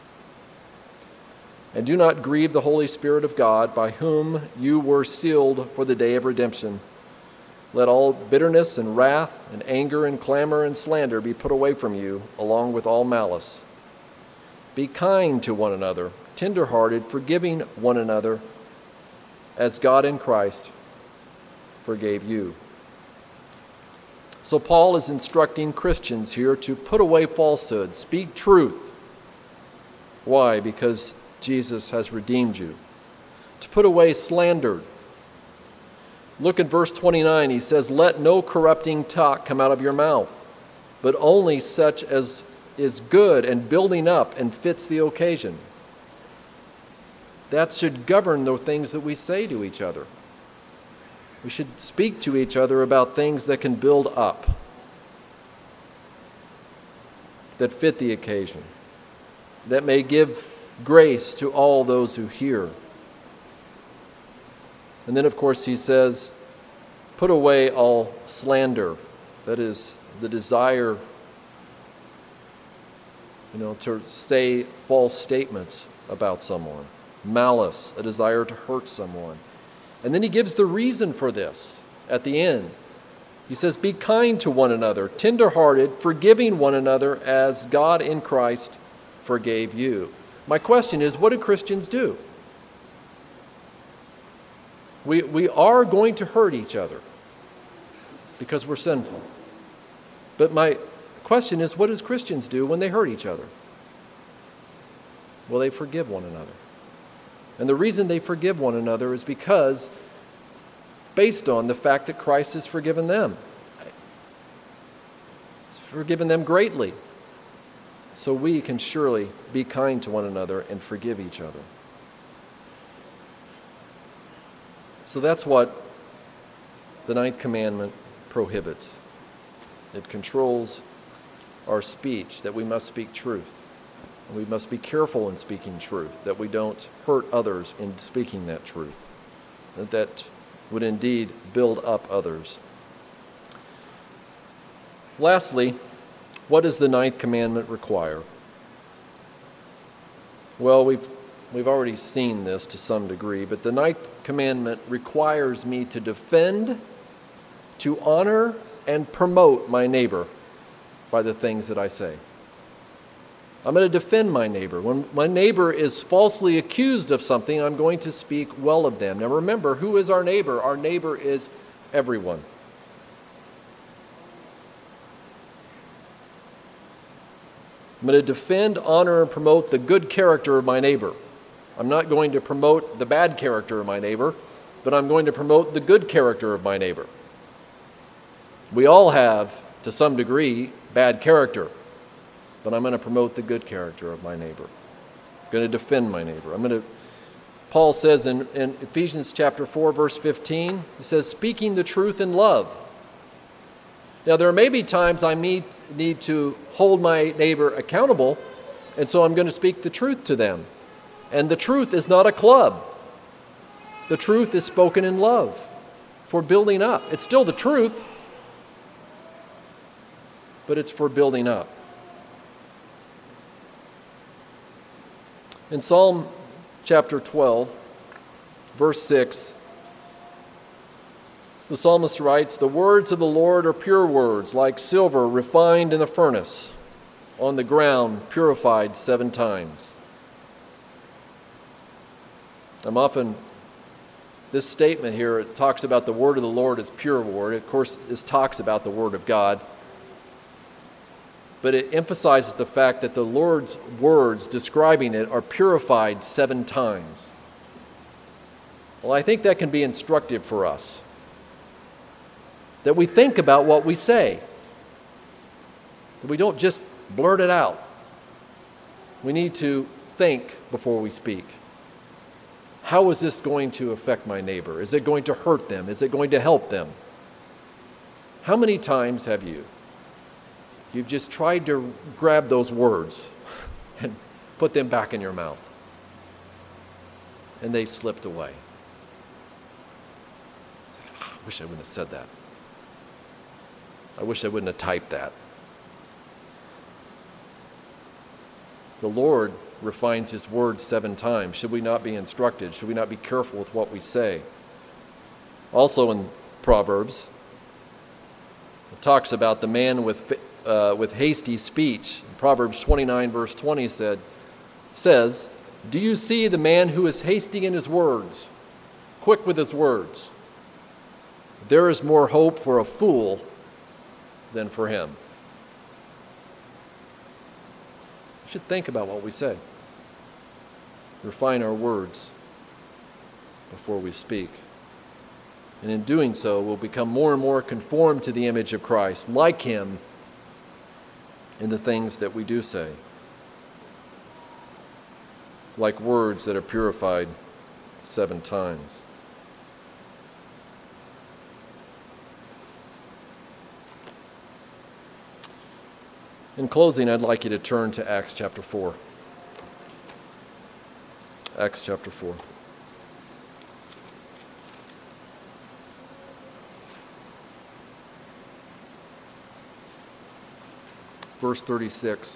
And do not grieve the Holy Spirit of God, by whom you were sealed for the day of redemption. Let all bitterness and wrath and anger and clamor and slander be put away from you, along with all malice. Be kind to one another, tender-hearted, forgiving one another, as God in Christ forgave you. So Paul is instructing Christians here to put away falsehood, speak truth. Why? Because Jesus has redeemed you. To put away slander. Look at verse twenty-nine. He says, let no corrupting talk come out of your mouth, but only such as is good and building up and fits the occasion. That should govern the things that we say to each other. We should speak to each other about things that can build up, that fit the occasion, that may give grace to all those who hear. And then, of course, he says, put away all slander. That is the desire, you know, to say false statements about someone. Malice, a desire to hurt someone. And then he gives the reason for this at the end. He says, be kind to one another, tender-hearted, forgiving one another as God in Christ forgave you. My question is, what do Christians do? We, we are going to hurt each other because we're sinful. But my question is, what does Christians do when they hurt each other? Well, they forgive one another. And the reason they forgive one another is because, based on the fact that Christ has forgiven them. He's forgiven them greatly. So we can surely be kind to one another and forgive each other. So that's what the ninth commandment prohibits. It controls our speech, that we must speak truth. And we must be careful in speaking truth, that we don't hurt others in speaking that truth. That that would indeed build up others. Lastly, what does the ninth commandment require? Well, we've we've already seen this to some degree, but the ninth commandment requires me to defend, to honor, and promote my neighbor by the things that I say. I'm going to defend my neighbor. When my neighbor is falsely accused of something, I'm going to speak well of them. Now remember, who is our neighbor? Our neighbor is everyone. I'm going to defend, honor, and promote the good character of my neighbor. I'm not going to promote the bad character of my neighbor, but I'm going to promote the good character of my neighbor. We all have, to some degree, bad character, but I'm going to promote the good character of my neighbor. I'm going to defend my neighbor. I'm going to, Paul says in, in Ephesians chapter four, verse fifteen, he says, speaking the truth in love. Now, there may be times I need, need to hold my neighbor accountable, and so I'm going to speak the truth to them. And the truth is not a club. The truth is spoken in love for building up. It's still the truth, but it's for building up. In Psalm chapter twelve, verse six, the psalmist writes, the words of the Lord are pure words, like silver refined in the furnace, on the ground purified seven times. I'm often, this statement here, it talks about the word of the Lord as pure word. Of course, this talks about the word of God. But it emphasizes the fact that the Lord's words describing it are purified seven times. Well, I think that can be instructive for us. That we think about what we say. That we don't just blurt it out. We need to think before we speak. How is this going to affect my neighbor? Is it going to hurt them? Is it going to help them? How many times have you? You've just tried to grab those words and put them back in your mouth. And they slipped away. It's like, oh, I wish I wouldn't have said that. I wish I wouldn't have typed that. The Lord refines His word seven times. Should we not be instructed? Should we not be careful with what we say? Also in Proverbs, it talks about the man with uh, with hasty speech. Proverbs twenty-nine verse twenty said, says, "Do you see the man who is hasty in his words, quick with his words? There is more hope for a fool than for him." We should think about what we say. Refine our words before we speak. And in doing so, we'll become more and more conformed to the image of Christ, like Him in the things that we do say. Like words that are purified seven times. In closing, I'd like you to turn to Acts chapter four. Acts chapter four. Verse thirty-six.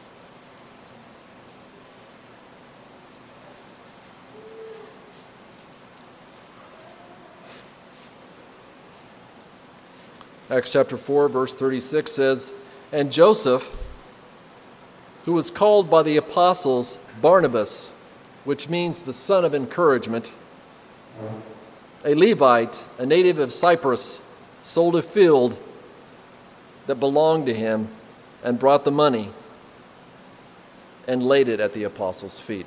Acts chapter four, verse thirty-six says, "And Joseph, who was called by the apostles Barnabas," which means the son of encouragement, "a Levite, a native of Cyprus, sold a field that belonged to him and brought the money and laid it at the apostles' feet."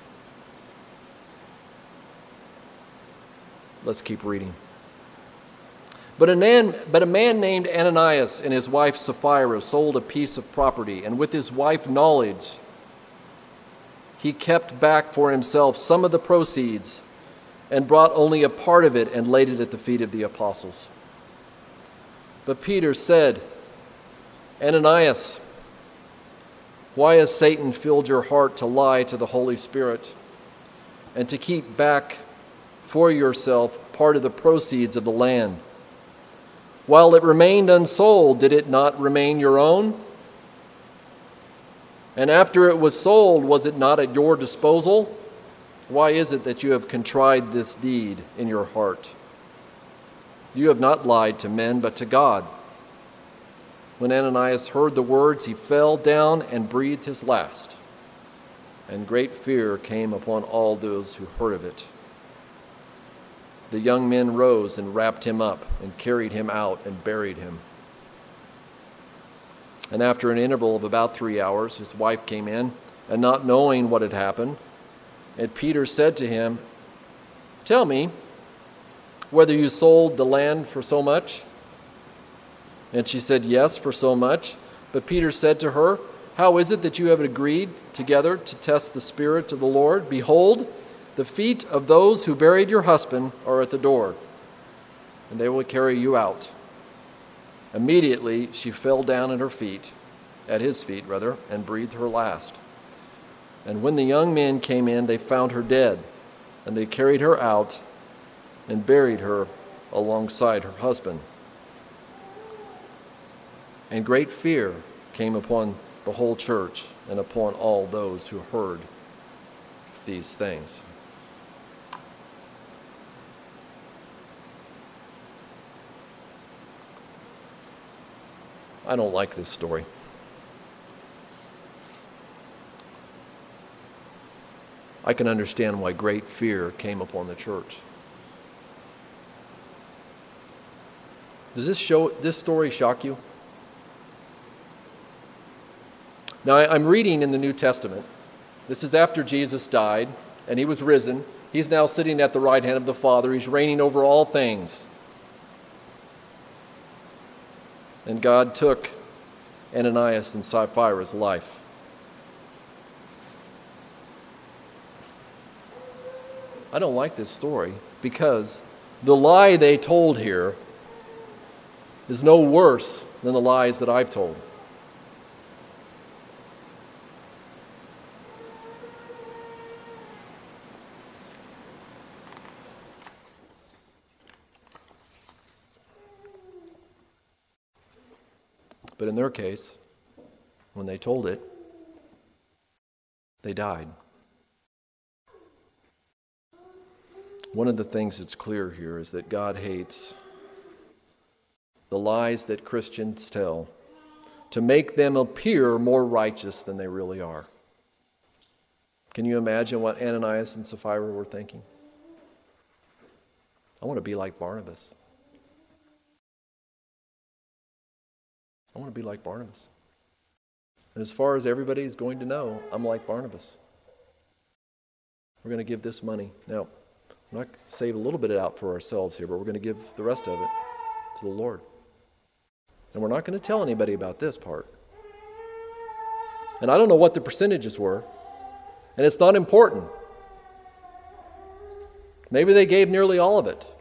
Let's keep reading. But a, man, but a man named Ananias and his wife Sapphira sold a piece of property, and with his wife's knowledge, he kept back for himself some of the proceeds and brought only a part of it and laid it at the feet of the apostles. But Peter said, "Ananias, why has Satan filled your heart to lie to the Holy Spirit and to keep back for yourself part of the proceeds of the land? While it remained unsold, did it not remain your own? And after it was sold, was it not at your disposal? Why is it that you have contrived this deed in your heart? You have not lied to men, but to God." When Ananias heard the words, he fell down and breathed his last, and great fear came upon all those who heard of it. The young men rose and wrapped him up and carried him out and buried him. And after an interval of about three hours, his wife came in, and not knowing what had happened, and Peter said to him, "Tell me whether you sold the land for so much?" And she said, "Yes, for so much." But Peter said to her, "How is it that you have agreed together to test the Spirit of the Lord? Behold, the feet of those who buried your husband are at the door, and they will carry you out." Immediately she fell down at her feet, at his feet rather, and breathed her last. And when the young men came in, they found her dead, and they carried her out and buried her alongside her husband. And great fear came upon the whole church and upon all those who heard these things. I don't like this story. I can understand why great fear came upon the church. Does this show, this story shock you? Now, I'm reading in the New Testament. This is after Jesus died and he was risen. He's now sitting at the right hand of the Father. He's reigning over all things. And God took Ananias and Sapphira's life. I don't like this story because the lie they told here is no worse than the lies that I've told. But in their case, when they told it, they died. One of the things that's clear here is that God hates the lies that Christians tell to make them appear more righteous than they really are. Can you imagine what Ananias and Sapphira were thinking? I want to be like Barnabas. I want to be like Barnabas. And as far as everybody is going to know, I'm like Barnabas. We're going to give this money. Now, I'm not going to save a little bit out for ourselves here, but we're going to give the rest of it to the Lord. And we're not going to tell anybody about this part. And I don't know what the percentages were, and it's not important. Maybe they gave nearly all of it.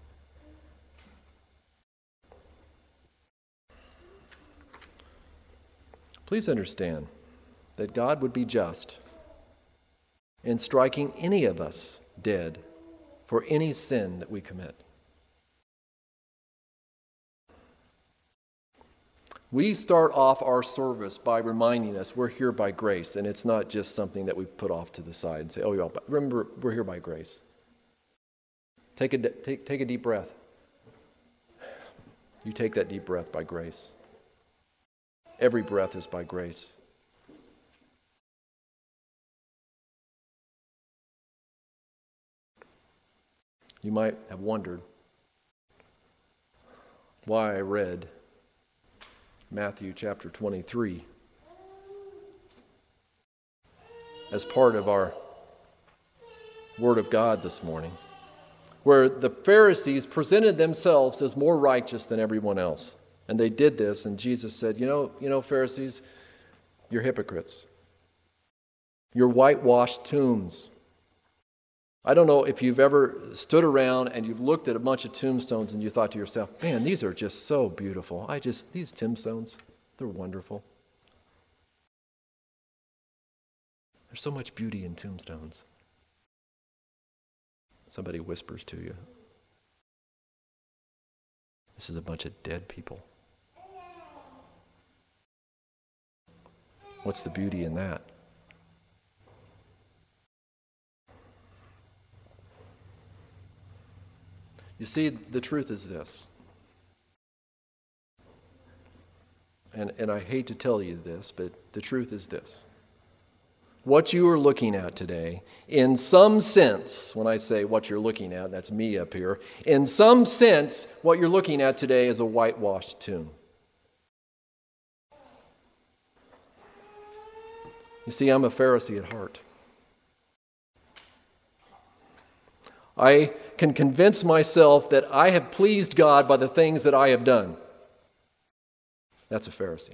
Please understand that God would be just in striking any of us dead for any sin that we commit. We start off our service by reminding us we're here by grace, and it's not just something that we put off to the side and say, oh, yeah, remember, we're here by grace. Take a, take, take a deep breath. You take that deep breath by grace. Every breath is by grace. You might have wondered why I read Matthew chapter twenty-three as part of our Word of God this morning, where the Pharisees presented themselves as more righteous than everyone else. And they did this, and Jesus said, you know, you know, Pharisees, you're hypocrites. You're whitewashed tombs. I don't know if you've ever stood around and you've looked at a bunch of tombstones and you thought to yourself, man, these are just so beautiful. I just, these tombstones, they're wonderful. There's so much beauty in tombstones. Somebody whispers to you, this is a bunch of dead people. What's the beauty in that? You see, the truth is this. And, and I hate to tell you this, but the truth is this. What you are looking at today, in some sense, when I say what you're looking at, that's me up here, in some sense, what you're looking at today is a whitewashed tomb. You see, I'm a Pharisee at heart. I can convince myself that I have pleased God by the things that I have done. That's a Pharisee.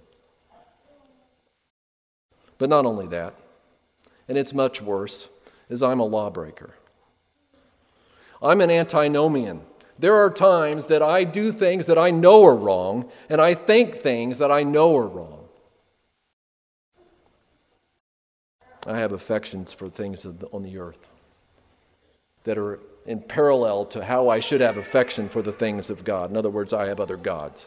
But not only that, and it's much worse, is I'm a lawbreaker. I'm an antinomian. There are times that I do things that I know are wrong, and I think things that I know are wrong. I have affections for things on the earth that are in parallel to how I should have affection for the things of God. In other words, I have other gods.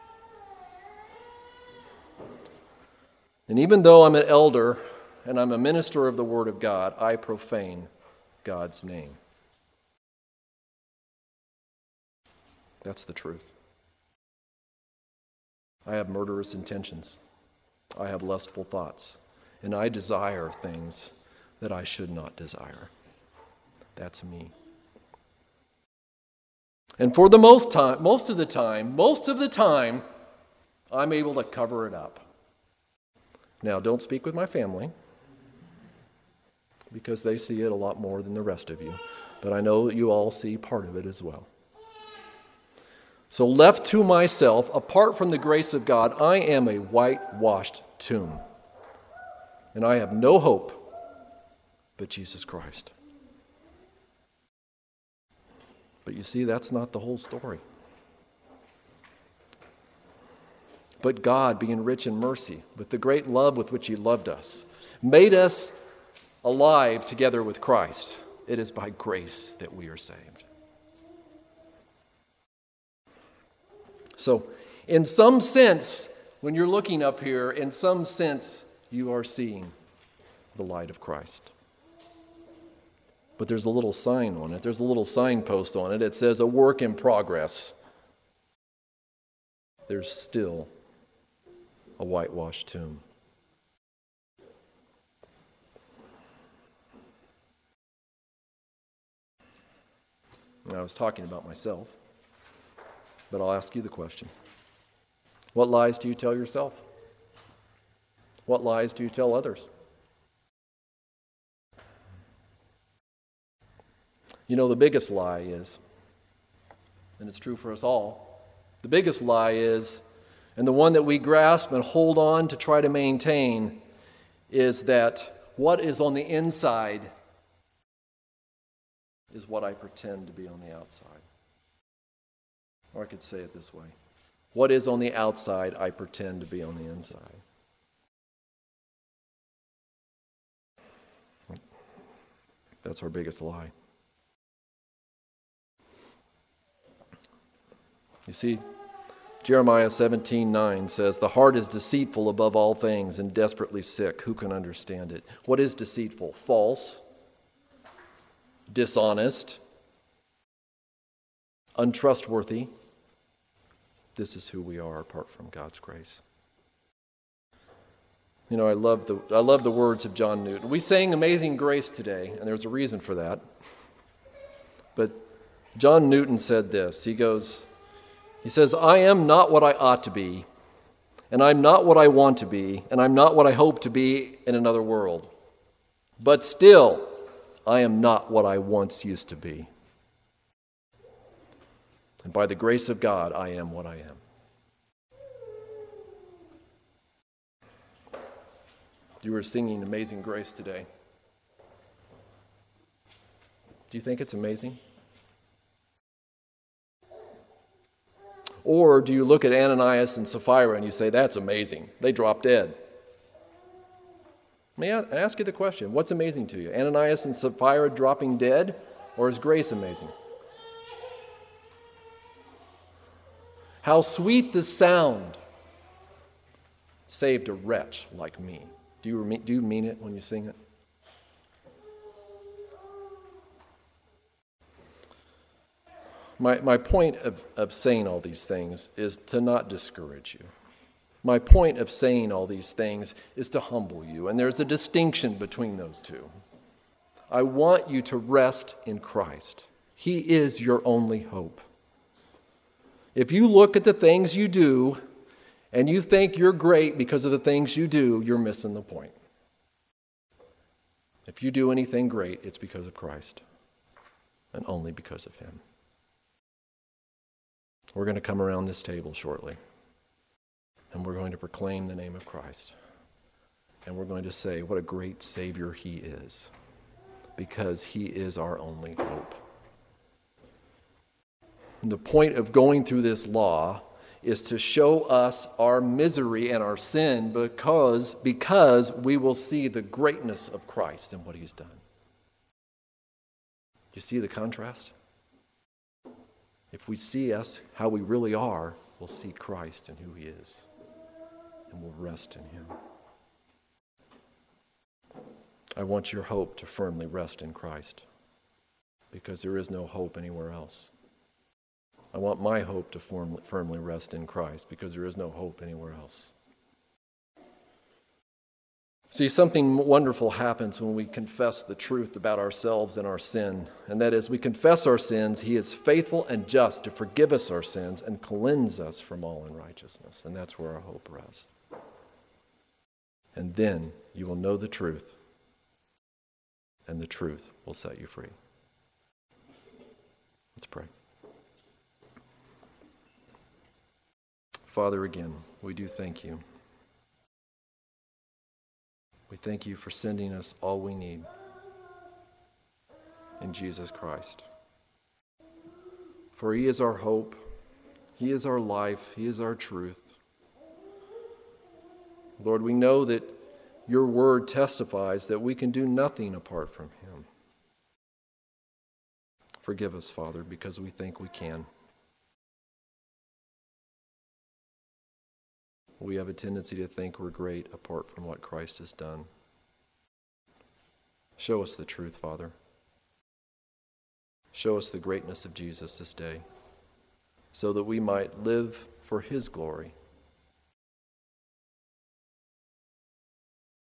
And even though I'm an elder and I'm a minister of the Word of God, I profane God's name. That's the truth. I have murderous intentions. I have lustful thoughts. And I desire things that I should not desire. That's me. And for the most time, most of the time, most of the time, I'm able to cover it up. Now, don't speak with my family, because they see it a lot more than the rest of you. But I know that you all see part of it as well. So left to myself, apart from the grace of God, I am a whitewashed tomb. And I have no hope but Jesus Christ. But you see, that's not the whole story. But God, being rich in mercy, with the great love with which He loved us, made us alive together with Christ. It is by grace that we are saved. So, in some sense, when you're looking up here, in some sense, you are seeing the light of Christ. But there's a little sign on it. There's a little signpost on it. It says, a work in progress. There's still a whitewashed tomb. I was talking about myself, but I'll ask you the question. What lies do you tell yourself? What lies do you tell others? You know, the biggest lie is, and it's true for us all, the biggest lie is, and the one that we grasp and hold on to try to maintain, is that what is on the inside is what I pretend to be on the outside. Or I could say it this way. What is on the outside, I pretend to be on the inside. That's our biggest lie. You see, Jeremiah seventeen nine says, the heart is deceitful above all things and desperately sick. Who can understand it? What is deceitful? False, dishonest, untrustworthy. This is who we are apart from God's grace. You know, I love the I love the words of John Newton. We sang Amazing Grace today, and there's a reason for that. But John Newton said this. He goes, he says, I am not what I ought to be, and I'm not what I want to be, and I'm not what I hope to be in another world. But still, I am not what I once used to be. And by the grace of God, I am what I am. You were singing Amazing Grace today. Do you think it's amazing? Or do you look at Ananias and Sapphira and you say, that's amazing. They dropped dead. May I ask you the question, what's amazing to you? Ananias and Sapphira dropping dead, or is grace amazing? How sweet the sound saved a wretch like me. Do you, do you mean it when you sing it? My, my point of, of saying all these things is to not discourage you. My point of saying all these things is to humble you, and there's a distinction between those two. I want you to rest in Christ. He is your only hope. If you look at the things you do and you think you're great because of the things you do, you're missing the point. If you do anything great, it's because of Christ and only because of Him. We're going to come around this table shortly, and we're going to proclaim the name of Christ. And we're going to say what a great Savior He is, because He is our only hope. And the point of going through this law is to show us our misery and our sin because, because we will see the greatness of Christ and what He's done. You see the contrast? If we see us how we really are, we'll see Christ and who He is, and we'll rest in Him. I want your hope to firmly rest in Christ, because there is no hope anywhere else. I want my hope to firmly, firmly rest in Christ, because there is no hope anywhere else. See, something wonderful happens when we confess the truth about ourselves and our sin, and that is we confess our sins, he is faithful and just to forgive us our sins and cleanse us from all unrighteousness, and that's where our hope rests. And then you will know the truth, and the truth will set you free. Let's pray. Father, again, we do thank you. We thank you for sending us all we need in Jesus Christ. For he is our hope, he is our life, he is our truth. Lord, we know that your word testifies that we can do nothing apart from him. Forgive us, Father, because we think we can. We have a tendency to think we're great apart from what Christ has done. Show us the truth, Father. Show us the greatness of Jesus this day, so that we might live for his glory.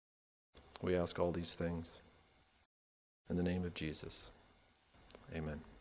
We ask all these things in the name of Jesus. Amen.